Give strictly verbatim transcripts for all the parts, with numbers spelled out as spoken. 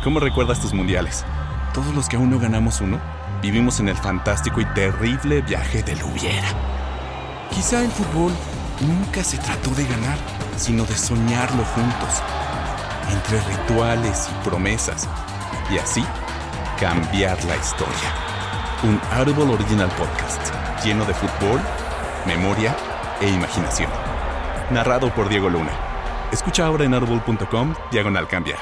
¿Cómo recuerdas tus mundiales? Todos los que aún no ganamos uno, vivimos en el fantástico y terrible viaje del hubiera. Quizá el fútbol nunca se trató de ganar, sino de soñarlo juntos, entre rituales y promesas, y así cambiar la historia. Un Audible Original Podcast lleno de fútbol, memoria e imaginación. Narrado por Diego Luna. Escucha ahora en audible.com diagonal cambiar.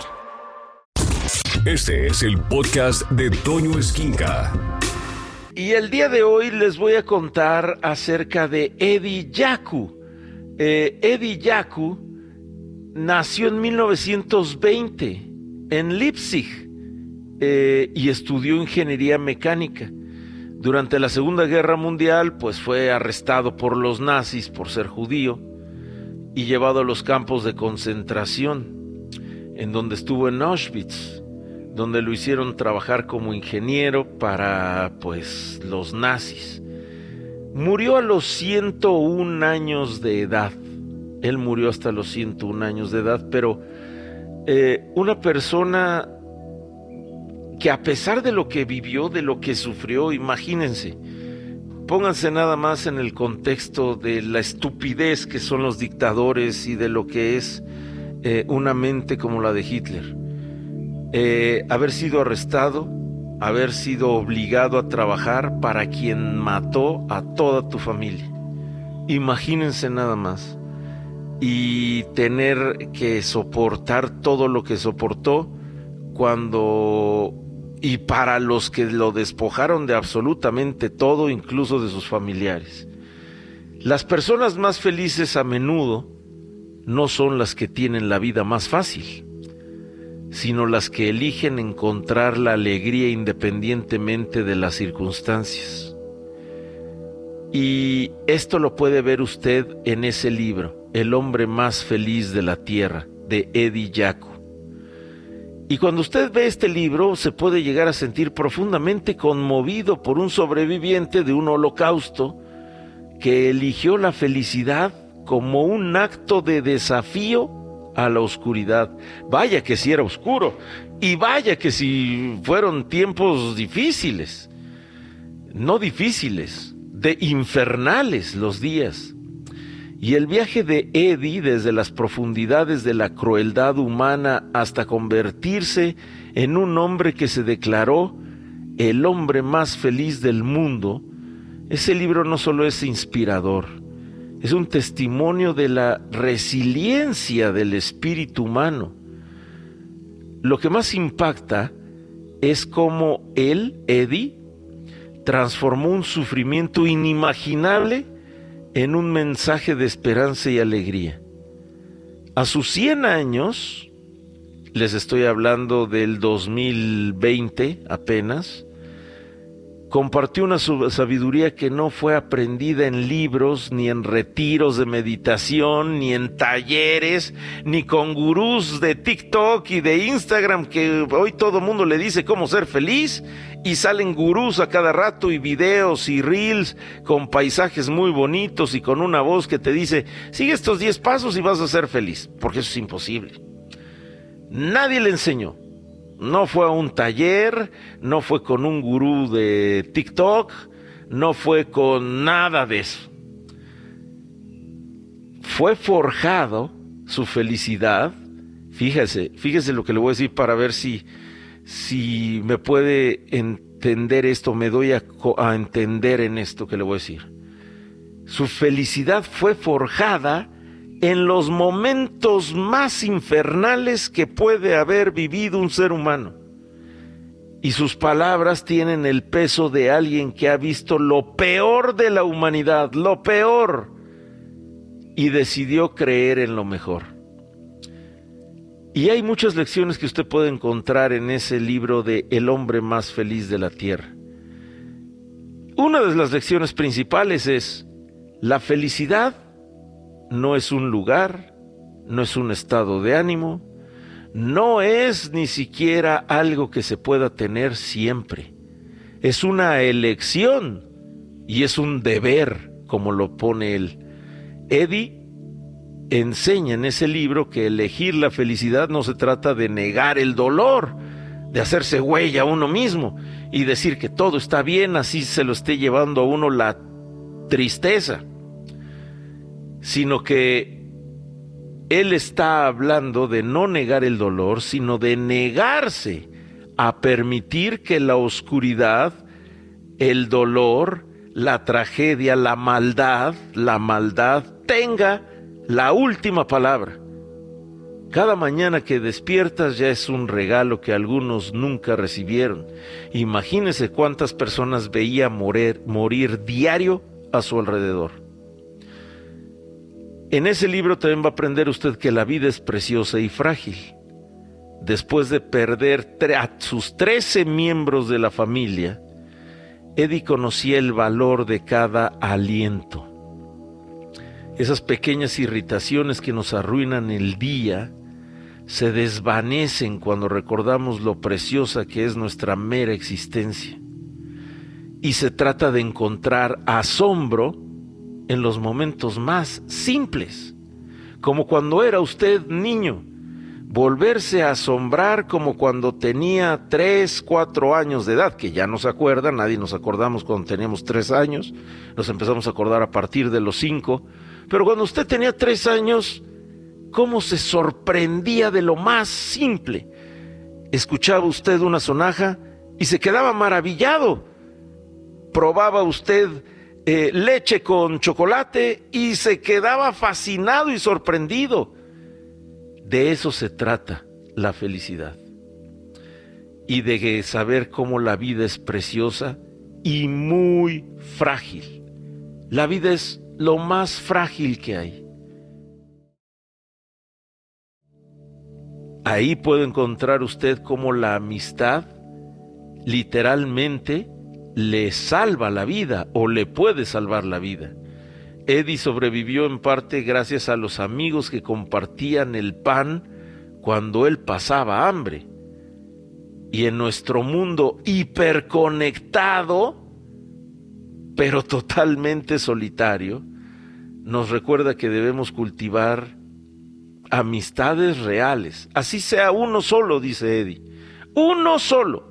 Este es el podcast de Toño Esquinca. Y el día de hoy les voy a contar acerca de Eddie Jaku. Eh, Eddie Jaku nació en mil novecientos veinte en Leipzig eh, y estudió ingeniería mecánica. Durante la Segunda Guerra Mundial, pues fue arrestado por los nazis por ser judío y llevado a los campos de concentración, en donde estuvo en Auschwitz, donde lo hicieron trabajar como ingeniero para, pues, los nazis. Murió a los ciento un años de edad. Él murió hasta los ciento un años de edad, pero eh, una persona que a pesar de lo que vivió, de lo que sufrió, imagínense, pónganse nada más en el contexto de la estupidez que son los dictadores y de lo que es eh, una mente como la de Hitler. Eh, haber sido arrestado, haber sido obligado a trabajar para quien mató a toda tu familia. Imagínense nada más. Y tener que soportar todo lo que soportó cuando... y para los que lo despojaron de absolutamente todo, incluso de sus familiares. Las personas más felices a menudo no son las que tienen la vida más fácil, sino las que eligen encontrar la alegría independientemente de las circunstancias. Y esto lo puede ver usted en ese libro, El hombre más feliz de la tierra, de Eddie Jaku. Y cuando usted ve este libro, se puede llegar a sentir profundamente conmovido por un sobreviviente de un holocausto que eligió la felicidad como un acto de desafío a la oscuridad. Vaya que si era oscuro, y vaya que si fueron tiempos difíciles, no difíciles, de infernales los días. Y el viaje de Eddie desde las profundidades de la crueldad humana hasta convertirse en un hombre que se declaró el hombre más feliz del mundo, ese libro no solo es inspirador, es un testimonio de la resiliencia del espíritu humano. Lo que más impacta es cómo él, Eddie, transformó un sufrimiento inimaginable en un mensaje de esperanza y alegría. A sus cien años, les estoy hablando del dos mil veinte apenas, compartió una sabiduría que no fue aprendida en libros, ni en retiros de meditación, ni en talleres, ni con gurús de TikTok y de Instagram, que hoy todo el mundo le dice cómo ser feliz, y salen gurús a cada rato y videos y reels con paisajes muy bonitos y con una voz que te dice, sigue estos diez pasos y vas a ser feliz, porque eso es imposible. Nadie le enseñó. No fue a un taller, no fue con un gurú de TikTok, no fue con nada de eso. Fue forjado su felicidad. Fíjese, fíjese lo que le voy a decir para ver si, si me puede entender esto, me doy a, a entender en esto que le voy a decir. Su felicidad fue forjada en los momentos más infernales que puede haber vivido un ser humano. Y sus palabras tienen el peso de alguien que ha visto lo peor de la humanidad, lo peor, y decidió creer en lo mejor. Y hay muchas lecciones que usted puede encontrar en ese libro de El hombre más feliz de la tierra. Una de las lecciones principales es: la felicidad no es un lugar, no es un estado de ánimo, no es ni siquiera algo que se pueda tener siempre. Es una elección y es un deber, como lo pone él. Eddie enseña en ese libro que elegir la felicidad no se trata de negar el dolor, de hacerse güey a uno mismo y decir que todo está bien, así se lo esté llevando a uno la tristeza, sino que él está hablando de no negar el dolor, sino de negarse a permitir que la oscuridad, el dolor, la tragedia, la maldad, la maldad tenga la última palabra. Cada mañana que despiertas ya es un regalo que algunos nunca recibieron. Imagínense cuántas personas veía morir, morir diario a su alrededor. En ese libro también va a aprender usted que la vida es preciosa y frágil. Después de perder a sus trece miembros de la familia, Eddie conocía el valor de cada aliento. Esas pequeñas irritaciones que nos arruinan el día se desvanecen cuando recordamos lo preciosa que es nuestra mera existencia. Y se trata de encontrar asombro en los momentos más simples, como cuando era usted niño, volverse a asombrar como cuando tenía tres, cuatro años de edad, que ya no se acuerda, nadie nos acordamos cuando teníamos tres años, nos empezamos a acordar a partir de los cinco, pero cuando usted tenía tres años, ¿cómo se sorprendía de lo más simple? Escuchaba usted una sonaja y se quedaba maravillado. Probaba usted eh, leche con chocolate y se quedaba fascinado y sorprendido. De eso se trata la felicidad. Y de saber cómo la vida es preciosa y muy frágil. La vida es lo más frágil que hay. Ahí puede encontrar usted cómo la amistad literalmente le salva la vida o le puede salvar la vida. Eddie sobrevivió en parte gracias a los amigos que compartían el pan cuando él pasaba hambre. Y en nuestro mundo hiperconectado, pero totalmente solitario, nos recuerda que debemos cultivar amistades reales, así sea uno solo, dice Eddie, uno solo.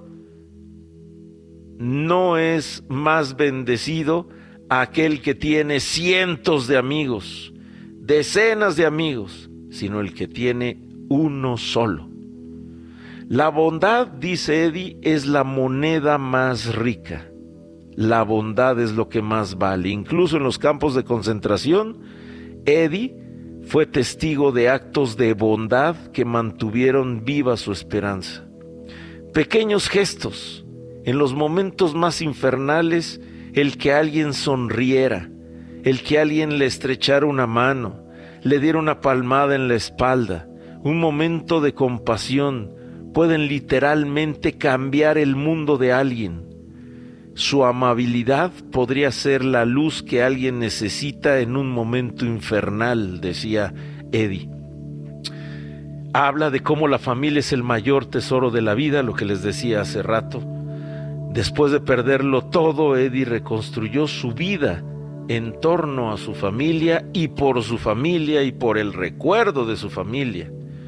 No es más bendecido aquel que tiene cientos de amigos, decenas de amigos, sino el que tiene uno solo. La bondad, dice Eddie, es la moneda más rica. La bondad es lo que más vale. Incluso en los campos de concentración, Eddie fue testigo de actos de bondad que mantuvieron viva su esperanza. Pequeños gestos, en los momentos más infernales, el que alguien sonriera, el que alguien le estrechara una mano, le diera una palmada en la espalda, un momento de compasión, pueden literalmente cambiar el mundo de alguien. Su amabilidad podría ser la luz que alguien necesita en un momento infernal, decía Eddie. Habla de cómo la familia es el mayor tesoro de la vida, lo que les decía hace rato. Después de perderlo todo, Eddie reconstruyó su vida en torno a su familia y por su familia y por el recuerdo de su familia.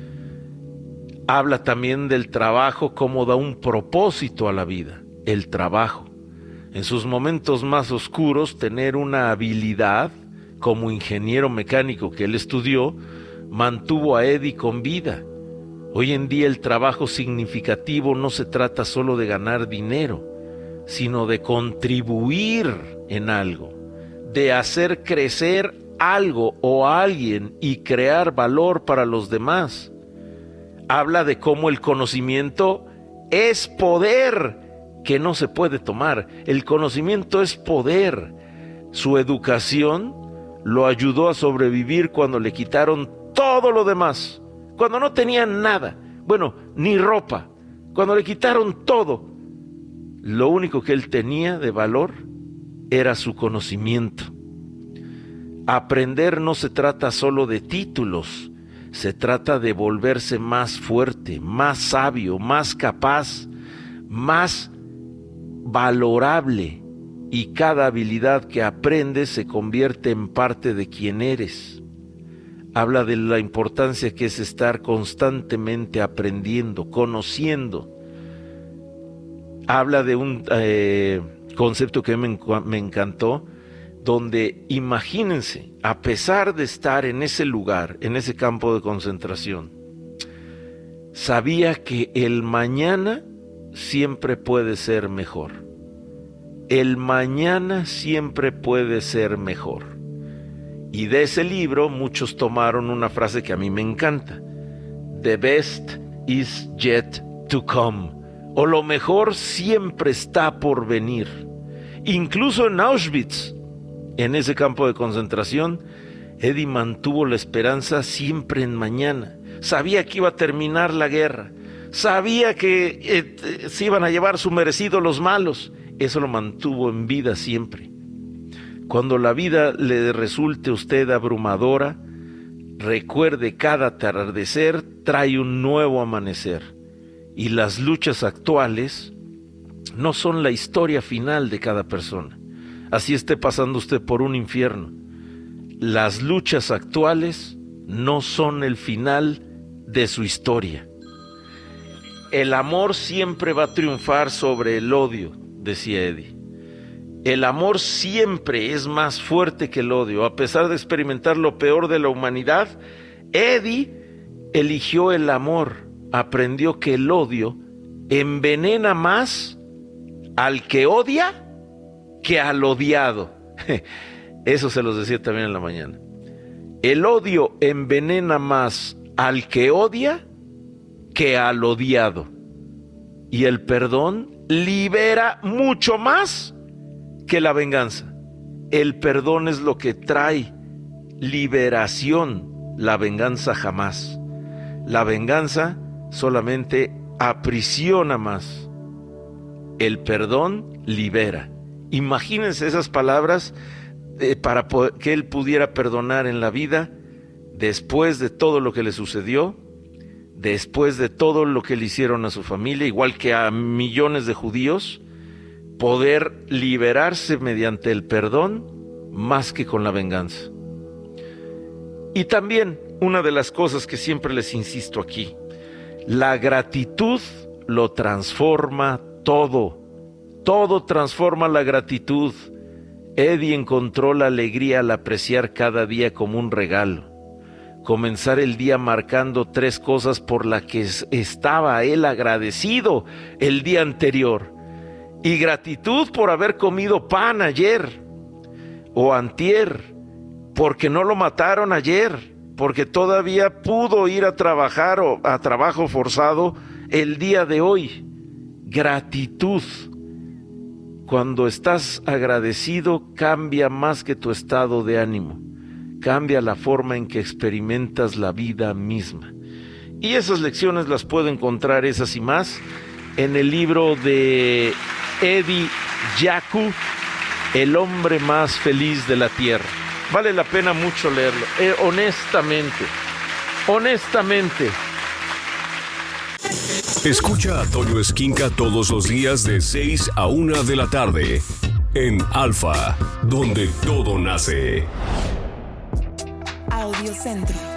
Habla también del trabajo como da un propósito a la vida, el trabajo. En sus momentos más oscuros, tener una habilidad como ingeniero mecánico que él estudió, mantuvo a Eddie con vida. Hoy en día el trabajo significativo no se trata solo de ganar dinero, sino de contribuir en algo, de hacer crecer algo o a alguien y crear valor para los demás. Habla de cómo el conocimiento es poder que no se puede tomar. El conocimiento es poder. Su educación lo ayudó a sobrevivir cuando le quitaron todo lo demás, cuando no tenía nada, bueno, ni ropa, cuando le quitaron todo. Lo único que él tenía de valor era su conocimiento. Aprender no se trata solo de títulos, se trata de volverse más fuerte, más sabio, más capaz, más valorable, y cada habilidad que aprendes se convierte en parte de quien eres. Habla de la importancia que es estar constantemente aprendiendo, conociendo. habla de un eh, concepto que me, me encantó, donde imagínense, a pesar de estar en ese lugar, en ese campo de concentración, sabía que el mañana siempre puede ser mejor. El mañana siempre puede ser mejor. Y de ese libro muchos tomaron una frase que a mí me encanta. The best is yet to come. O lo mejor siempre está por venir. Incluso en Auschwitz, en ese campo de concentración, Eddie mantuvo la esperanza siempre en mañana. Sabía que iba a terminar la guerra. Sabía que eh, se iban a llevar su merecido los malos. Eso lo mantuvo en vida siempre. Cuando la vida le resulte a usted abrumadora, recuerde, cada atardecer trae un nuevo amanecer. Y las luchas actuales no son la historia final de cada persona. Así esté pasando usted por un infierno. Las luchas actuales no son el final de su historia. El amor siempre va a triunfar sobre el odio, decía Eddie. El amor siempre es más fuerte que el odio. A pesar de experimentar lo peor de la humanidad, Eddie eligió el amor. Aprendió que el odio envenena más al que odia que al odiado. Eso se los decía también en la mañana. El odio envenena más al que odia que al odiado. Y el perdón libera mucho más que la venganza. El perdón es lo que trae liberación, la venganza jamás. La venganza solamente aprisiona más. El perdón libera. Imagínense esas palabras eh, para poder, que él pudiera perdonar en la vida después de todo lo que le sucedió, después de todo lo que le hicieron a su familia, igual que a millones de judíos, poder liberarse mediante el perdón más que con la venganza. Y también una de las cosas que siempre les insisto aquí, la gratitud lo transforma todo. Todo transforma la gratitud. Eddie encontró la alegría al apreciar cada día como un regalo. Comenzar el día marcando tres cosas por las que estaba él agradecido el día anterior. Y gratitud por haber comido pan ayer o antier, porque no lo mataron ayer, porque todavía pudo ir a trabajar o a trabajo forzado el día de hoy. Gratitud. Cuando estás agradecido, cambia más que tu estado de ánimo. Cambia la forma en que experimentas la vida misma. Y esas lecciones las puedo encontrar, esas y más, en el libro de Eddie Jaku, El hombre más feliz de la tierra. Vale la pena mucho leerlo, eh, honestamente, honestamente. Escucha a Toño Esquinca todos los días de seis a una de la tarde en Alfa, donde todo nace. Audio Centro.